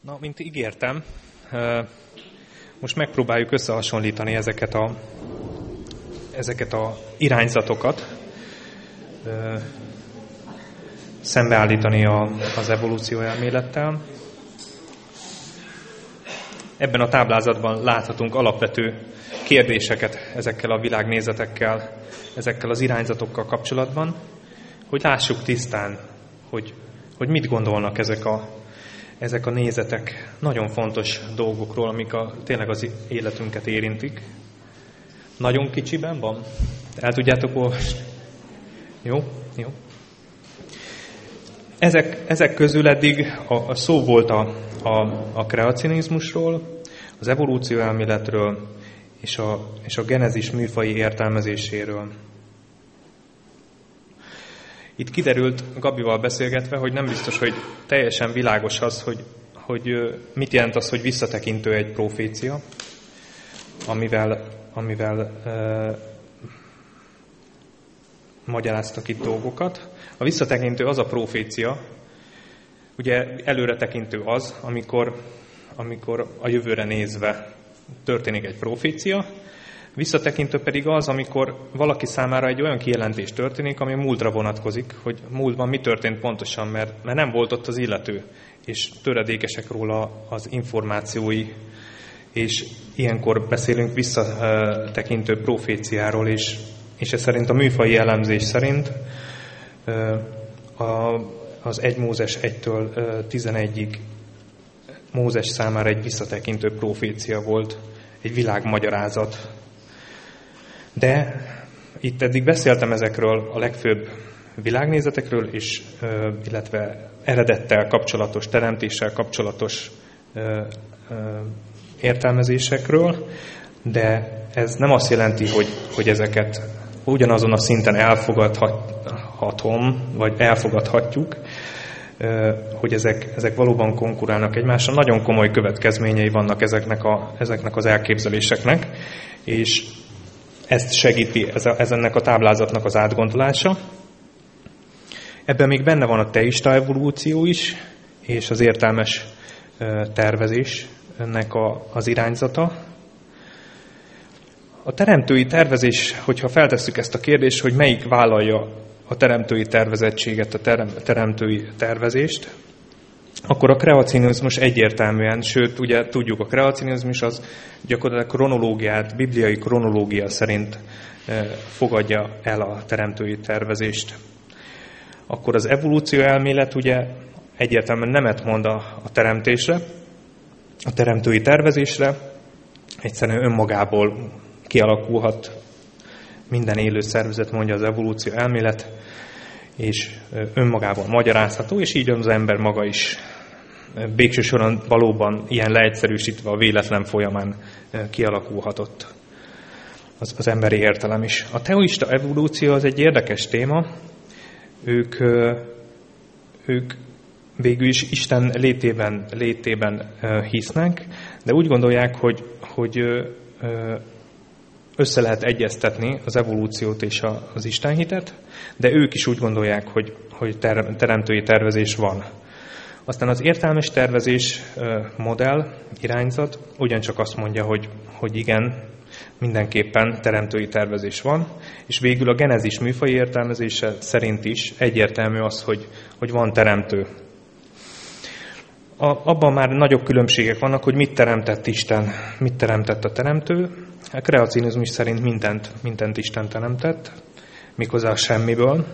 Na, mint ígértem, most megpróbáljuk összehasonlítani ezeket a irányzatokat, szembeállítani az evolúció elmélettel. Ebben a táblázatban láthatunk alapvető kérdéseket ezekkel a világnézetekkel, ezekkel az irányzatokkal kapcsolatban, hogy lássuk tisztán, hogy mit gondolnak ezek a nézetek nagyon fontos dolgokról, amik tényleg az életünket érintik. Nagyon kicsiben van? El tudjátok olvasni? Jó? Ezek közül eddig a szó volt a kreacionizmusról, az evolúció elméletről és a genezis műfaji értelmezéséről. Itt kiderült Gabival beszélgetve, hogy nem biztos, hogy teljesen világos az, hogy mit jelent az, hogy visszatekintő egy profécia, amivel magyaráztak itt dolgokat. A visszatekintő az a profécia, ugye előretekintő az, amikor a jövőre nézve történik egy profécia, visszatekintő pedig az, amikor valaki számára egy olyan kijelentés történik, ami múltra vonatkozik, hogy múltban mi történt pontosan, mert nem volt ott az illető, és töredékesek róla az információi, és ilyenkor beszélünk visszatekintő proféciáról, és ez szerint a műfaji elemzés szerint az 1 Mózes 1-től 11-ig Mózes számára egy visszatekintő profécia volt, egy világmagyarázat. De itt eddig beszéltem ezekről a legfőbb világnézetekről, illetve eredettel kapcsolatos, teremtéssel kapcsolatos értelmezésekről, de ez nem azt jelenti, hogy ezeket ugyanazon a szinten elfogadhatom, vagy elfogadhatjuk, hogy ezek valóban konkurálnak egymással. Nagyon komoly következményei vannak ezeknek az elképzeléseknek, és ezt segíti ennek a táblázatnak az átgondolása. Ebben még benne van a teista evolúció is, és az értelmes tervezés ennek az irányzata. A teremtői tervezés, hogyha feltesszük ezt a kérdést, hogy melyik vállalja a teremtői tervezettséget, a teremtői tervezést, akkor a kreacionizmus egyértelműen, sőt, ugye tudjuk, a kreacionizmus az gyakorlatilag kronológiát, bibliai kronológia szerint fogadja el a teremtői tervezést. Akkor az evolúció elmélet ugye egyértelműen nemet mond a teremtésre, a teremtői tervezésre, egyszerűen önmagából kialakulhat minden élő szervezet, mondja az evolúció elmélet, és önmagában magyarázható, és így az ember maga is végső soron valóban ilyen leegyszerűsítve a véletlen folyamán kialakulhatott az emberi értelem is. A teoista evolúció az egy érdekes téma. Ők végül is Isten létében hisznek, de úgy gondolják, hogy össze lehet egyeztetni az evolúciót és az istenhitet, de ők is úgy gondolják, hogy teremtői tervezés van. Aztán az értelmes tervezés modell, irányzat ugyancsak azt mondja, hogy igen, mindenképpen teremtői tervezés van, és végül a genezis műfaji értelmezése szerint is egyértelmű az, hogy van teremtő. Abban már nagyobb különbségek vannak, hogy mit teremtett Isten, mit teremtett a teremtő. A kreacionizmus szerint mindent Isten teremtett, méghozzá a semmiből.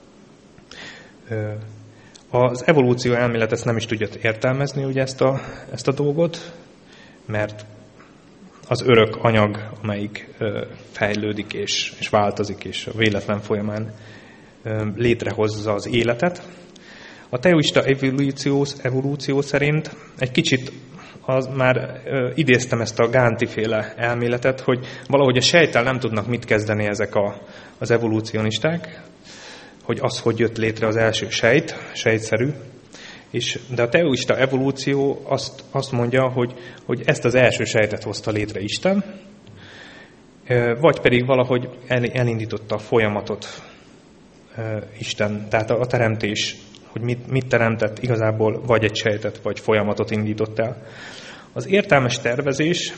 Az evolúció elmélet ezt nem is tudja értelmezni, ugye ezt a dolgot, mert az örök anyag, amelyik fejlődik és változik, és a véletlen folyamán létrehozza az életet. A teoista evolúció szerint egy kicsit már idéztem ezt a Gánti-féle elméletet, hogy valahogy a sejttel nem tudnak mit kezdeni ezek az evolúcionisták, hogy jött létre az első sejtszerű, de a teoista evolúció azt mondja, hogy ezt az első sejtet hozta létre Isten, vagy pedig valahogy elindította a folyamatot Isten, tehát a teremtés mit teremtett, igazából vagy egy sejtet, vagy folyamatot indított el. Az értelmes tervezésnél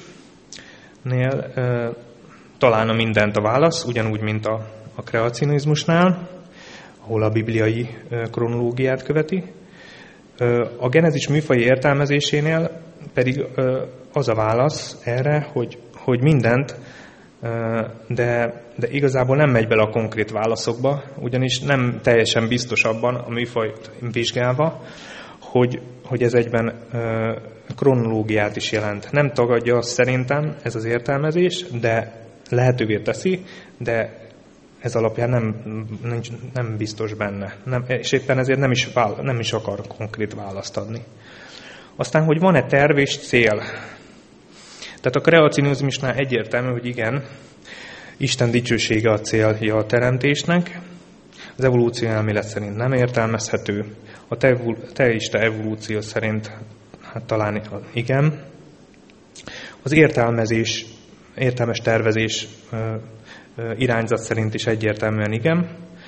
talán a mindent a válasz, ugyanúgy, mint a kreacionizmusnál, ahol a bibliai kronológiát követi. A genezis műfaji értelmezésénél pedig az a válasz erre, hogy mindent, de igazából nem megy bele a konkrét válaszokba, ugyanis nem teljesen biztos abban a műfajt vizsgálva, hogy ez egyben kronológiát is jelent. Nem tagadja azt szerintem ez az értelmezés, de lehetővé teszi, de ez alapján nem biztos benne. És éppen ezért nem is akar konkrét választ adni. Aztán, hogy van-e terv és cél? Tehát a kreacionizmusnál egyértelmű, hogy igen, Isten dicsősége a célja a teremtésnek, az evolúció elmélet szerint nem értelmezhető, a teista evolúció szerint hát talán igen. Az értelmes tervezés irányzat szerint is egyértelműen igen,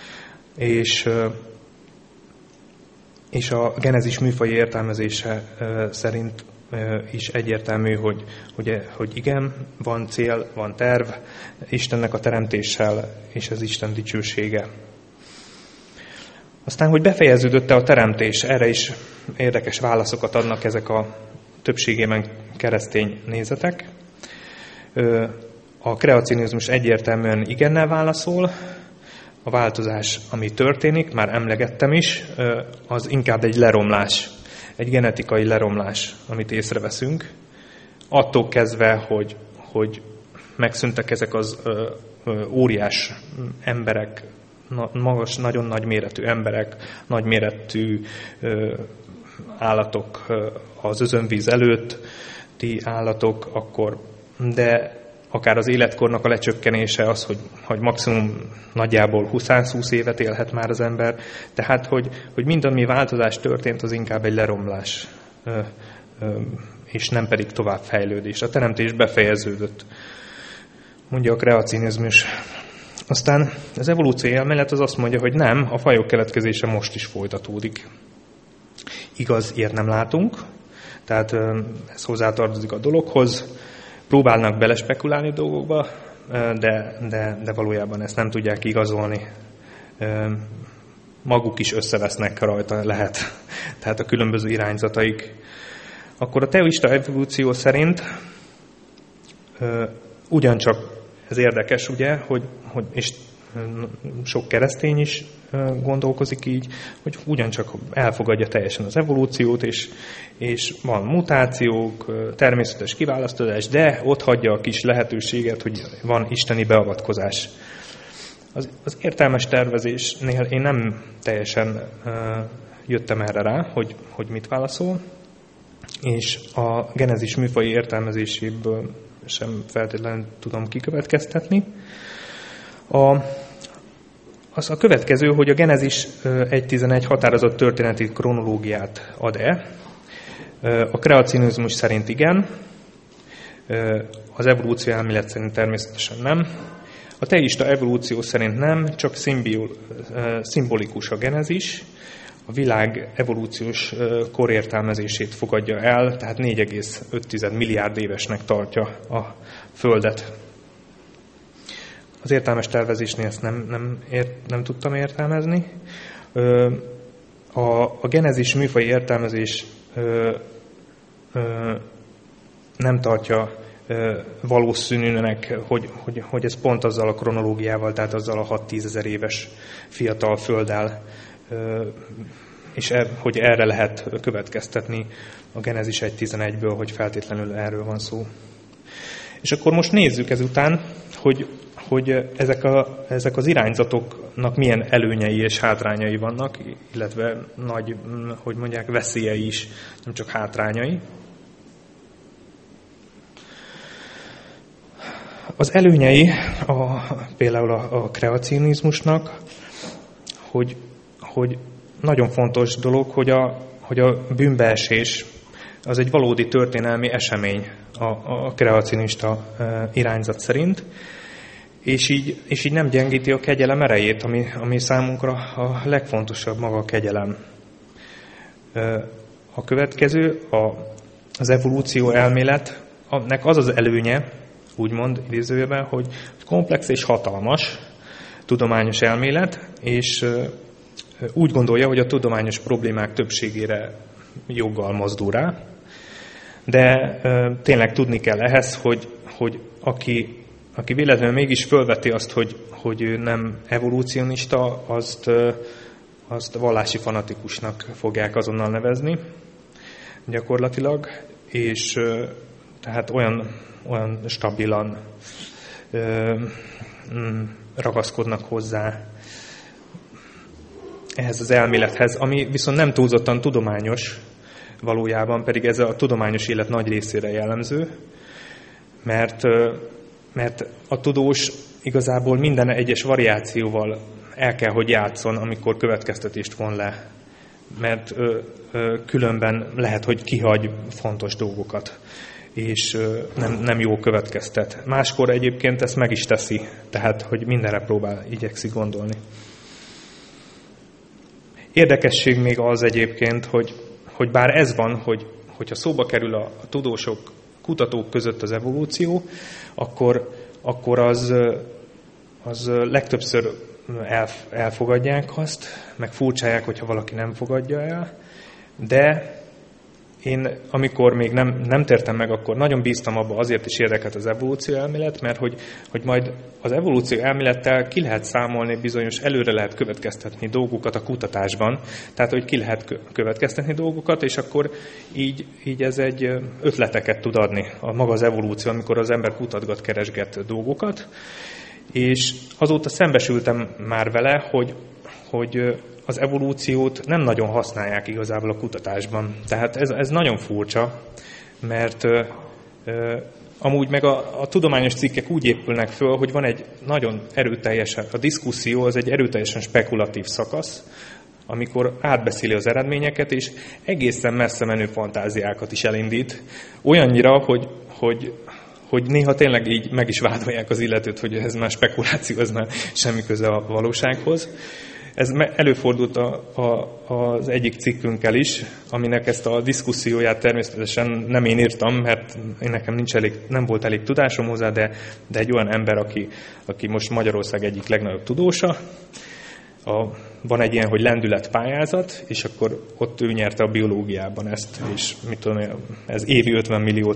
és a genezis műfaji értelmezése szerint is egyértelmű, hogy igen, van cél, van terv Istennek a teremtéssel, és az Isten dicsősége. Aztán, hogy befejeződött-e a teremtés, erre is érdekes válaszokat adnak ezek a többségében keresztény nézetek. A kreacionizmus egyértelműen igennel válaszol, a változás, ami történik, már emlegettem is, az inkább egy leromlás, egy genetikai leromlás, amit észreveszünk. Attól kezdve, hogy megszűntek ezek az óriás emberek, magas, nagyon nagy méretű emberek, nagy méretű állatok az özönvíz előtti állatok, de akár az életkornak a lecsökkenése az, hogy maximum nagyjából 120 évet élhet már az ember. Tehát, hogy mindannyi változás történt, az inkább egy leromlás, és nem pedig továbbfejlődés. A teremtés befejeződött, mondja a kreacionizmus. Aztán az evolúció elmélet az azt mondja, hogy nem, a fajok keletkezése most is folytatódik. Igaz, ilyet nem látunk, tehát ez hozzátartozik a dologhoz. Próbálnak belespekulálni dolgokba, de valójában ezt nem tudják igazolni. Maguk is összevesznek rajta, lehet. Tehát a különböző irányzataik. Akkor a teista evolúció szerint ugyancsak ez érdekes, ugye, és sok keresztény is gondolkozik így, hogy ugyancsak elfogadja teljesen az evolúciót, és van mutációk, természetes kiválasztás, de ott hagyja a kis lehetőséget, hogy van isteni beavatkozás. Az értelmes tervezésnél én nem teljesen jöttem erre rá, hogy mit válaszol, és a genezis műfaji értelmezéséből sem feltétlenül tudom kikövetkeztetni. Az a következő, hogy a Genezis 1.11 határozott történeti kronológiát ad-e. A kreacionizmus szerint igen, az evolúció elmélet szerint természetesen nem. A teista evolúció szerint nem, csak szimbolikus a genezis. A világ evolúciós korértelmezését fogadja el, tehát 4,5 milliárd évesnek tartja a Földet. Az értelmes tervezésnél ezt nem tudtam értelmezni. A genezis műfaji értelmezés nem tartja valószínűnek, hogy ez pont azzal a kronológiával, tehát azzal a 6-10 ezer éves fiatal földdel, és hogy erre lehet következtetni a Genezis 1.11-ből, hogy feltétlenül erről van szó. És akkor most nézzük ezután, hogy ezek az irányzatoknak milyen előnyei és hátrányai vannak, illetve nagy, hogy mondják, veszélyei is, nem csak hátrányai. Az előnyei például a kreacionizmusnak, hogy nagyon fontos dolog, hogy a bűnbeesés az egy valódi történelmi esemény a kreacionista irányzat szerint, és így nem gyengíti a kegyelem erejét, ami számunkra a legfontosabb maga a kegyelem. A következő, az evolúció elméletnek az az előnye, úgymond idézőjelben, hogy komplex és hatalmas tudományos elmélet, és úgy gondolja, hogy a tudományos problémák többségére joggal mozdul rá, de tényleg tudni kell ehhez, hogy aki véletlenül mégis fölveti azt, hogy ő nem evolúcionista, azt vallási fanatikusnak fogják azonnal nevezni gyakorlatilag, és tehát olyan stabilan ragaszkodnak hozzá ehhez az elmélethez, ami viszont nem túlzottan tudományos, valójában pedig ez a tudományos élet nagy részére jellemző, mert a tudós igazából minden egyes variációval el kell, hogy játszon, amikor következtetést von le, mert különben lehet, hogy kihagy fontos dolgokat, és nem jól következtet. Máskor egyébként ezt meg is teszi, tehát, hogy mindenre igyekszik gondolni. Érdekesség még az egyébként, hogy bár ez van, hogyha szóba kerül a tudósok, kutatók között az evolúció, akkor az legtöbbször elfogadják azt, meg furcsálják, hogyha valaki nem fogadja el, de én, amikor még nem tértem meg, akkor nagyon bíztam abba, azért is érdekelt az evolúció elmélet, mert hogy majd az evolúció elmélettel ki lehet számolni bizonyos, előre lehet következtetni dolgokat a kutatásban, tehát hogy ki lehet következtetni dolgokat, és akkor így ez egy ötleteket tud adni a maga az evolúció, amikor az ember kutatgat, keresget dolgokat, és azóta szembesültem már vele, hogy az evolúciót nem nagyon használják igazából a kutatásban. Tehát ez nagyon furcsa, mert amúgy meg a tudományos cikkek úgy épülnek föl, hogy van egy nagyon erőteljesen, a diszkuszió az egy erőteljesen spekulatív szakasz, amikor átbeszéli az eredményeket, és egészen messze menő fantáziákat is elindít. Olyannyira, hogy néha tényleg így meg is vádolják az illetőt, hogy ez már spekuláció, ez már semmi köze a valósághoz. Ez előfordult az egyik cikkünkkel is, aminek ezt a diszkuszióját természetesen nem én írtam, mert nekem nem volt elég tudásom hozzá, de egy olyan ember, aki most Magyarország egyik legnagyobb tudósa, van egy ilyen, hogy lendületpályázat, és akkor ott ő nyerte a biológiában ezt, és mit tudom, ez évi 50 milliót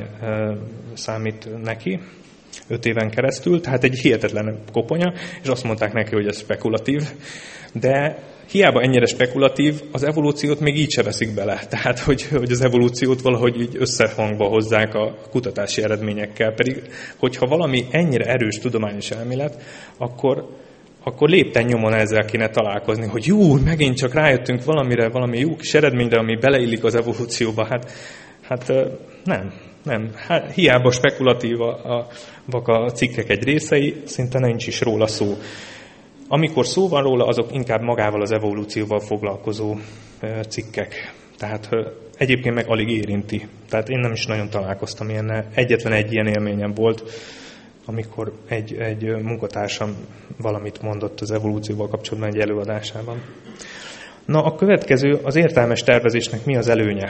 számít neki, 5 éven keresztül, tehát egy hihetetlen koponya, és azt mondták neki, hogy ez spekulatív, de hiába ennyire spekulatív, az evolúciót még így se veszik bele, tehát hogy az evolúciót valahogy így összehangba hozzák a kutatási eredményekkel, pedig hogyha valami ennyire erős tudományos elmélet, akkor lépten nyomon ezzel kéne találkozni, hogy jó, megint csak rájöttünk valamire, valami jó kis eredményre, ami beleillik az evolúcióba, hát nem. Hát, hiába spekulatívak a cikkek egy részei, szinte nincs is róla szó. Amikor szó van róla, azok inkább magával az evolúcióval foglalkozó cikkek. Tehát egyébként meg alig érinti. Tehát én nem is nagyon találkoztam ilyennel. Egyetlen egy ilyen élményem volt, amikor egy munkatársam valamit mondott az evolúcióval kapcsolatban egy előadásában. Na, a következő, az értelmes tervezésnek mi az előnye?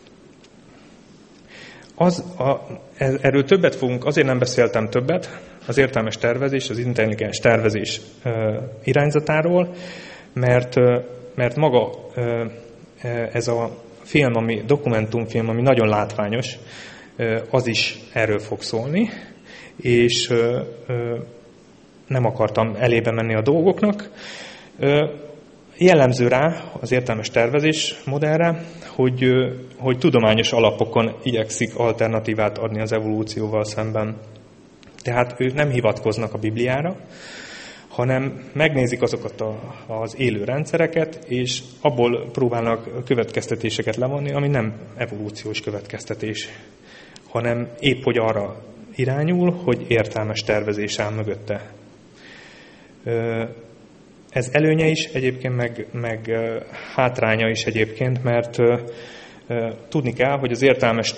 Erről többet fogunk, azért nem beszéltem többet, az értelmes tervezés, az intelligens tervezés irányzatáról, mert maga ez a film, dokumentumfilm, ami nagyon látványos, az is erről fog szólni, és nem akartam elébe menni a dolgoknak. Jellemző rá az értelmes tervezés modellre, hogy tudományos alapokon igyekszik alternatívát adni az evolúcióval szemben. Tehát ők nem hivatkoznak a Bibliára, hanem megnézik azokat az élő rendszereket, és abból próbálnak következtetéseket levonni, ami nem evolúciós következtetés, hanem épp hogy arra irányul, hogy értelmes tervezés áll mögötte. Ez előnye is egyébként, meg hátránya is egyébként, mert tudni kell, hogy az értelmes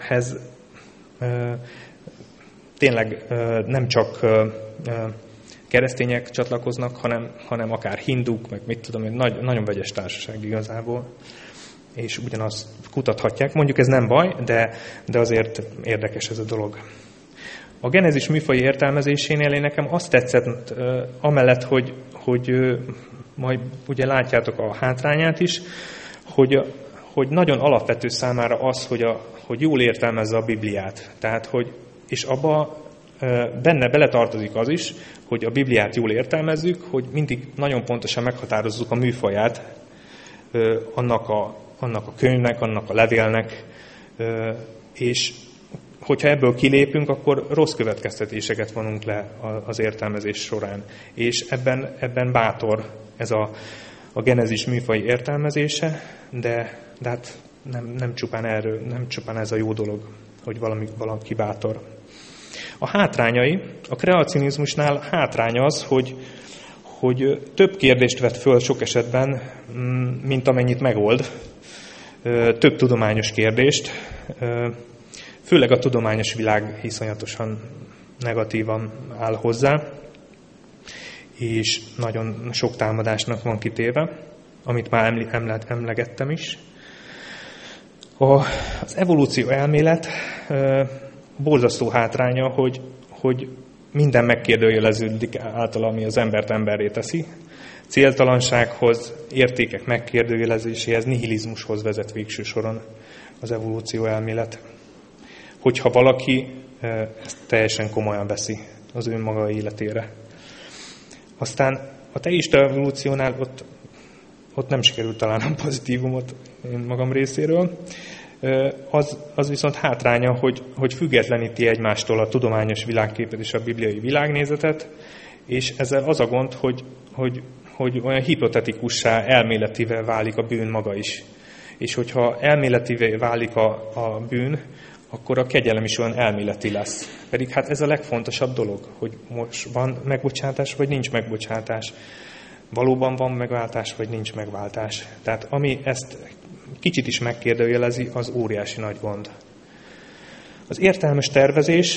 tervezéshez tényleg nem csak keresztények csatlakoznak, hanem akár hinduk, meg mit tudom én, nagyon vegyes társaság igazából. És ugyanazt kutathatják. Mondjuk ez nem baj, de azért érdekes ez a dolog. A Genezis műfai értelmezésénél én nekem azt tetszett, amellett, hogy majd ugye látjátok a hátrányát is, hogy nagyon alapvető számára az, hogy jól értelmezze a Bibliát. Tehát, és abba benne beletartozik az is, hogy a Bibliát jól értelmezzük, hogy mindig nagyon pontosan meghatározzuk a műfaját annak a könyvnek, annak a levélnek, és hogyha ebből kilépünk, akkor rossz következtetéseket vonunk le az értelmezés során. És ebben bátor ez a Genezis műfai értelmezése, de hát nem csupán ez a jó dolog, hogy valaki bátor. A hátrányai, a kreacionizmusnál hátrány az, hogy több kérdést vet föl sok esetben, mint amennyit megold. Több tudományos kérdést, főleg a tudományos világ iszonyatosan negatívan áll hozzá, és nagyon sok támadásnak van kitéve, amit már emlegettem is. Az evolúció elmélet borzasztó hátránya, hogy minden megkérdőjeleződik által, ami az embert emberré teszi. Céltalansághoz, értékek megkérdőjelezéséhez, nihilizmushoz vezet végső soron az evolúció elmélet. Hogyha valaki ezt teljesen komolyan veszi az önmaga életére. Aztán a teista evolúciónál ott nem sikerült találnom pozitívumot én magam részéről. Az viszont hátránya, hogy függetleníti egymástól a tudományos világképet és a bibliai világnézetet, és ezzel az a gond, hogy olyan hipotetikussá, elméletivé válik a bűn maga is. És hogyha elméletivé válik a bűn, akkor a kegyelem is olyan elméleti lesz. Pedig hát ez a legfontosabb dolog, hogy most van megbocsátás, vagy nincs megbocsátás. Valóban van megváltás, vagy nincs megváltás. Tehát ami ezt kicsit is megkérdőjelezi, az óriási nagy gond. Az értelmes tervezés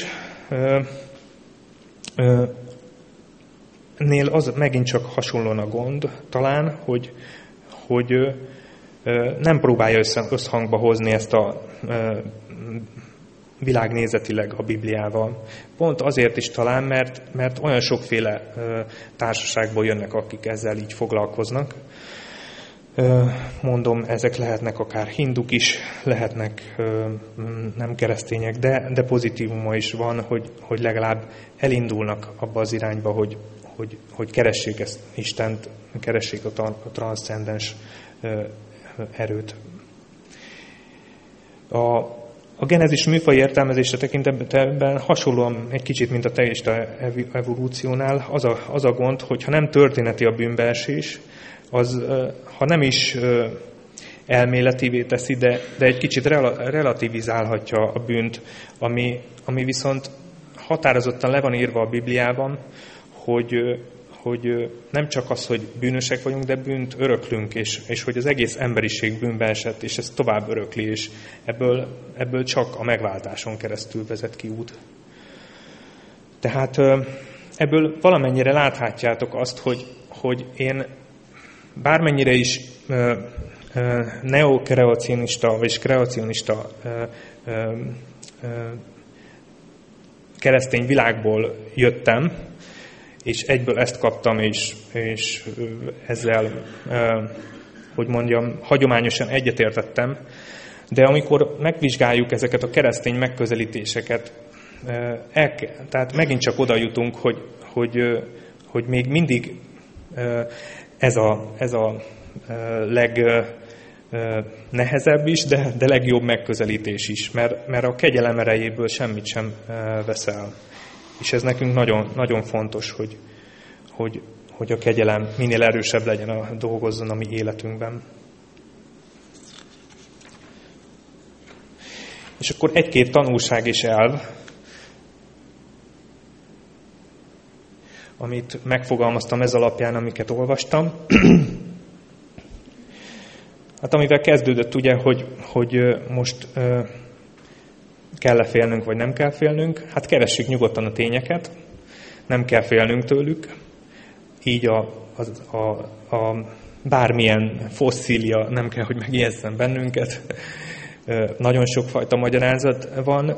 nél az megint csak hasonlóan a gond, talán, hogy nem próbálja összhangba hozni ezt a világnézetileg a Bibliával. Pont azért is talán, mert olyan sokféle társaságból jönnek, akik ezzel így foglalkoznak. Mondom, ezek lehetnek akár hinduk is, lehetnek nem keresztények, de pozitívuma is van, hogy legalább elindulnak abba az irányba, hogy keressék ezt Istent, keressék a transzcendens erőt. A Genezis műfai értelmezése tekintetben hasonlóan egy kicsit, mint a teista evolúciónál, az a gond, hogy ha nem történeti a bűnbeesés, az, ha nem is elméletivé teszi, de egy kicsit relativizálhatja a bűnt, ami viszont határozottan le van írva a Bibliában, hogy nem csak az, hogy bűnösek vagyunk, de bűnt öröklünk, és hogy az egész emberiség bűnbe esett, és ez tovább örökli, és ebből csak a megváltáson keresztül vezet ki út. Tehát ebből valamennyire láthatjátok azt, hogy én bármennyire is neokreacionista, vagy kreacionista keresztény világból jöttem, és egyből ezt kaptam, és ezzel, hogy mondjam, hagyományosan egyetértettem. De amikor megvizsgáljuk ezeket a keresztény megközelítéseket, tehát megint csak oda jutunk, hogy még mindig ez a legnehezebb is, de legjobb megközelítés is, mert a kegyelem erejéből semmit sem veszel. És ez nekünk nagyon, nagyon fontos, hogy a kegyelem minél erősebb legyen, dolgozzon a mi életünkben. És akkor egy-két tanulság és elv, amit megfogalmaztam ez alapján, amiket olvastam. Hát amivel kezdődött ugye, hogy most kell-e félnünk, vagy nem kell félnünk. Hát keressük nyugodtan a tényeket, nem kell félnünk tőlük. így a bármilyen fosszília nem kell, hogy megijesszen bennünket. Nagyon sokfajta magyarázat van.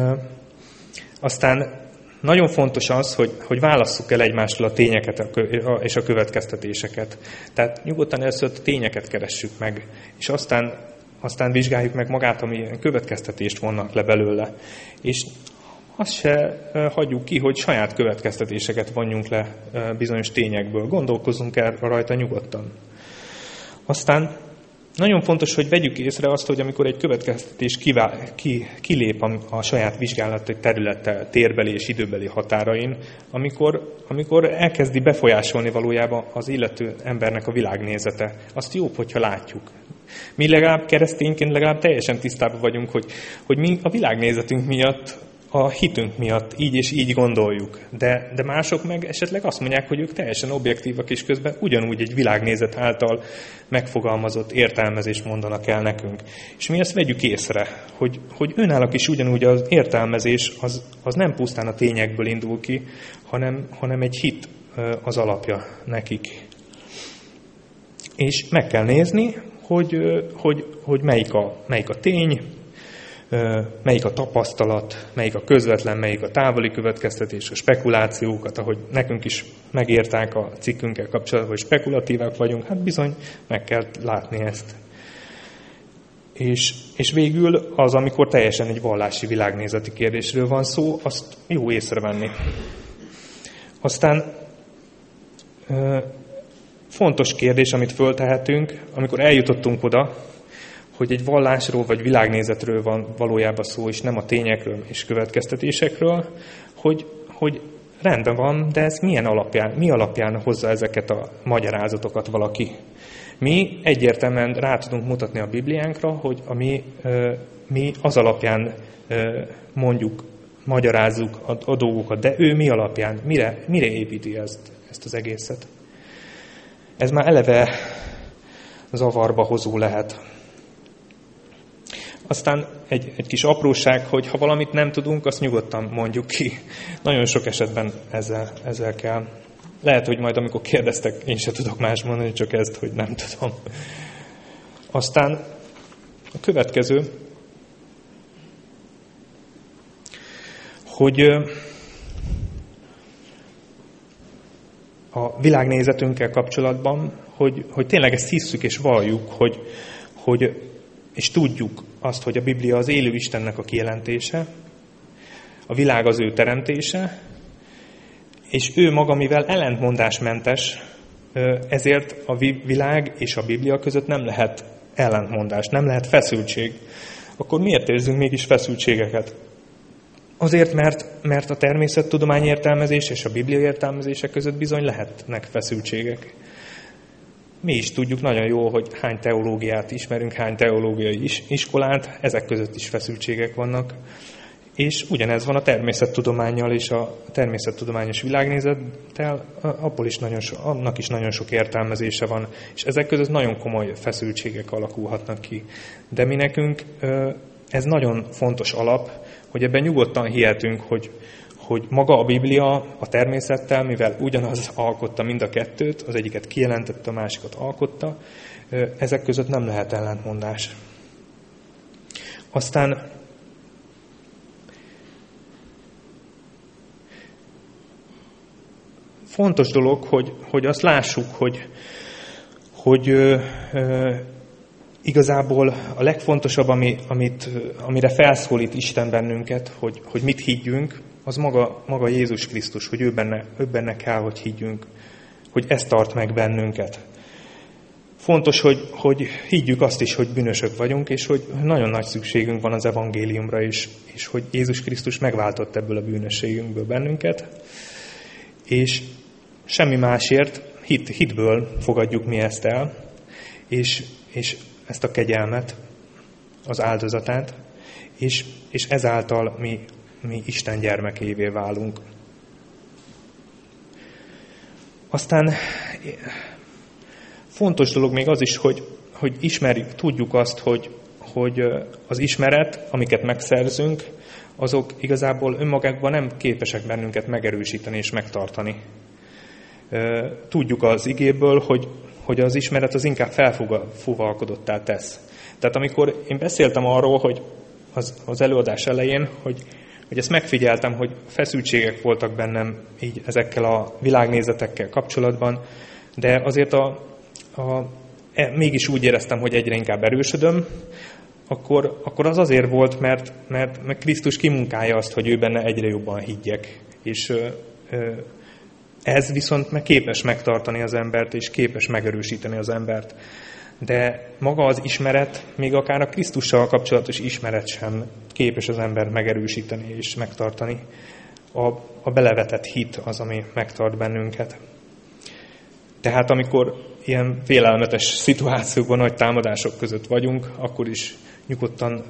Aztán nagyon fontos az, hogy válasszuk el egymástól a tényeket és a következtetéseket. Tehát nyugodtan először a tényeket keressük meg, és aztán vizsgáljuk meg magát, amilyen következtetést vonnak le belőle. És azt se hagyjuk ki, hogy saját következtetéseket vonjunk le bizonyos tényekből. Gondolkozzunk el rajta nyugodtan. Aztán nagyon fontos, hogy vegyük észre azt, hogy amikor egy következtetés kilép a saját vizsgálati területe térbeli és időbeli határain, amikor elkezdi befolyásolni valójában az illető embernek a világnézete, azt jobb, hogyha látjuk. Mi legalább keresztényként legalább teljesen tisztában vagyunk, hogy mi a világnézetünk miatt, a hitünk miatt így és így gondoljuk. De mások meg esetleg azt mondják, hogy ők teljesen objektívak, és közben ugyanúgy egy világnézet által megfogalmazott értelmezést mondanak el nekünk. És mi ezt vegyük észre, hogy önállak is ugyanúgy az értelmezés az nem pusztán a tényekből indul ki, hanem egy hit az alapja nekik. És meg kell nézni, hogy melyik a tény, melyik a tapasztalat, melyik a közvetlen, melyik a távoli következtetés, a spekulációkat, ahogy nekünk is megírták a cikkünkkel kapcsolatban, hogy spekulatívák vagyunk, hát bizony meg kell látni ezt. És végül az, amikor teljesen egy vallási világnézeti kérdésről van szó, azt jó észrevenni. Aztán fontos kérdés, amit föltehetünk, amikor eljutottunk oda, hogy egy vallásról vagy világnézetről van valójában szó, és nem a tényekről és következtetésekről, hogy rendben van, de ez mi alapján hozza ezeket a magyarázatokat valaki. Mi egyértelműen rá tudunk mutatni a Bibliánkra, hogy mi az alapján mondjuk, magyarázzuk a dolgokat, de ő mi alapján, mire építi ezt az egészet. Ez már eleve zavarba hozó lehet. Aztán egy kis apróság, hogy ha valamit nem tudunk, azt nyugodtan mondjuk ki. Nagyon sok esetben ezzel kell. Lehet, hogy majd amikor kérdeztek, én se tudok más mondani, csak ezt, hogy nem tudom. Aztán a következő, hogy a világnézetünkkel kapcsolatban, hogy tényleg ezt hisszük és valljuk, és tudjuk azt, hogy a Biblia az élő Istennek a kijelentése, a világ az ő teremtése, és ő maga, mivel ellentmondásmentes, ezért a világ és a Biblia között nem lehet ellentmondás, nem lehet feszültség. Akkor miért érzünk mégis feszültségeket? Azért, mert a természettudomány értelmezés és a Biblia értelmezése között bizony lehetnek feszültségek. Mi is tudjuk nagyon jól, hogy hány teológiát ismerünk, hány teológiai iskolát, ezek között is feszültségek vannak. És ugyanez van a természettudománnyal és a természettudományos világnézettel, annak is nagyon sok értelmezése van, és ezek között nagyon komoly feszültségek alakulhatnak ki. De mi nekünk ez nagyon fontos alap, hogy ebben nyugodtan hihetünk, hogy maga a Biblia a természettel, mivel ugyanaz alkotta mind a kettőt, az egyiket kijelentette, a másikat alkotta, ezek között nem lehet ellentmondás. Aztán fontos dolog, hogy azt lássuk, hogy igazából a legfontosabb, amire felszólít Isten bennünket, hogy mit higgyünk, az maga Jézus Krisztus, hogy ő benne kell, hogy higgyünk, hogy ez tart meg bennünket. Fontos, hogy higgyük azt is, hogy bűnösök vagyunk, és hogy nagyon nagy szükségünk van az evangéliumra is, és hogy Jézus Krisztus megváltott ebből a bűnösségünkből bennünket, és semmi másért, hitből fogadjuk mi ezt el, és ezt a kegyelmet, az áldozatát, és ezáltal mi Isten gyermekévé válunk. Aztán fontos dolog még az is, hogy ismerjük, tudjuk azt, hogy az ismeret, amiket megszerzünk, azok igazából önmagukban nem képesek bennünket megerősíteni és megtartani. tudjuk az igéből, hogy az ismeret az inkább felfúvalkodottá tesz. Tehát amikor én beszéltem arról, hogy az előadás elején, hogy ezt megfigyeltem, hogy feszültségek voltak bennem így ezekkel a világnézetekkel kapcsolatban, de azért mégis úgy éreztem, hogy egyre inkább erősödöm, akkor az azért volt, mert Krisztus kimunkálja azt, hogy ő benne egyre jobban higgyek. És ez viszont képes megtartani az embert, és képes megerősíteni az embert. De maga az ismeret, még akár a Krisztussal kapcsolatos ismeret sem képes az ember megerősíteni és megtartani. A belevetett hit az, ami megtart bennünket. Tehát amikor ilyen félelmetes szituációkban, nagy támadások között vagyunk, akkor is nyugodtan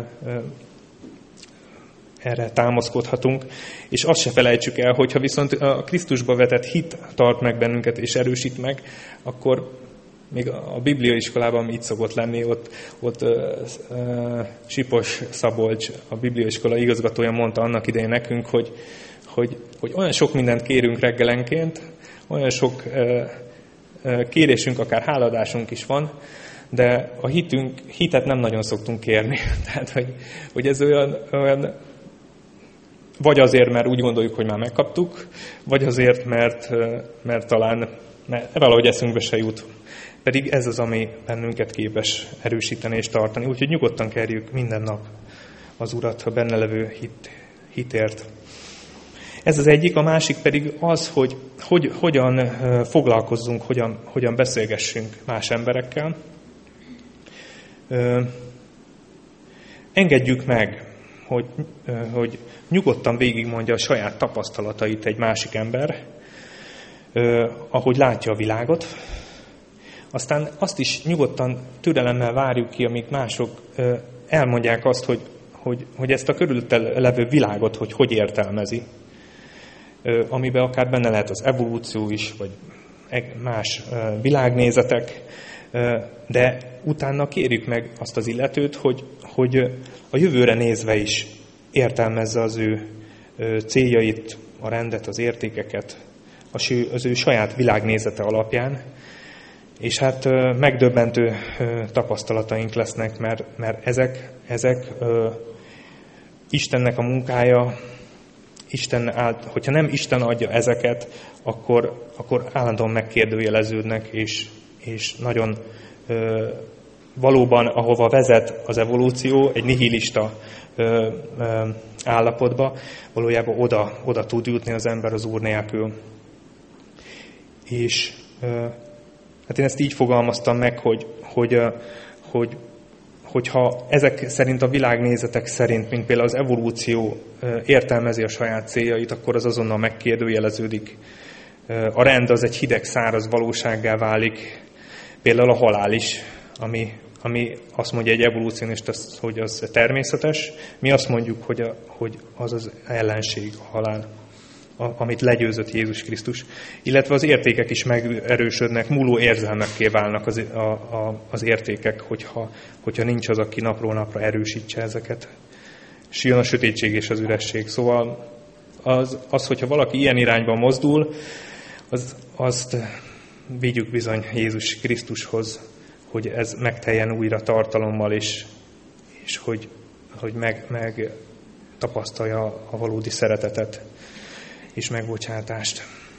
erre támaszkodhatunk. És azt se felejtsük el, hogyha viszont a Krisztusba vetett hit tart meg bennünket és erősít meg, akkor még a bibliaiskolában így szokott lenni, ott Sipos Szabolcs, a bibliaiskola igazgatója mondta annak idején nekünk, hogy olyan sok mindent kérünk reggelenként, olyan sok kérésünk, akár háladásunk is van, de a hitet nem nagyon szoktunk kérni. Tehát, hogy ez olyan vagy azért, mert úgy gondoljuk, hogy már megkaptuk, vagy azért, mert talán valahogy eszünkbe se jut. Pedig ez az, ami bennünket képes erősíteni és tartani. Úgyhogy nyugodtan kérjük minden nap az Urat a benne levő hitért. Ez az egyik, a másik pedig az, hogy hogyan foglalkozzunk, hogyan beszélgessünk más emberekkel. Engedjük meg, hogy nyugodtan végigmondja a saját tapasztalatait egy másik ember, ahogy látja a világot. Aztán azt is nyugodtan türelemmel várjuk ki, amíg mások elmondják azt, hogy ezt a körülötte levő világot hogy értelmezi. Amiben akár benne lehet az evolúció is, vagy más világnézetek, de utána kérjük meg azt az illetőt, hogy a jövőre nézve is értelmezze az ő céljait, a rendet, az értékeket, az ő saját világnézete alapján, és hát megdöbbentő tapasztalataink lesznek, mert ezek Istennek a munkája, hogyha nem Isten adja ezeket, akkor állandóan megkérdőjeleződnek, és nagyon valóban, ahova vezet az evolúció, egy nihilista állapotba, valójában oda tud jutni az ember az Úr nélkül. És hát én ezt így fogalmaztam meg, hogyha ezek szerint a világnézetek szerint, mint például az evolúció értelmezi a saját céljait, akkor az azonnal megkérdőjeleződik. A rend az egy hideg, száraz valósággá válik, például a halál is, ami azt mondja egy evolúcionista, hogy az természetes, mi azt mondjuk, hogy az az ellenség, a halál, amit legyőzött Jézus Krisztus. Illetve az értékek is megerősödnek, múló érzelmekké válnak az értékek, hogyha nincs az, aki napról napra erősítse ezeket. És jön a sötétség és az üresség. Szóval hogyha valaki ilyen irányba mozdul, azt vigyük bizony Jézus Krisztushoz, hogy ez megteljen újra tartalommal, és hogy meg tapasztalja a valódi szeretetet és megbocsátást.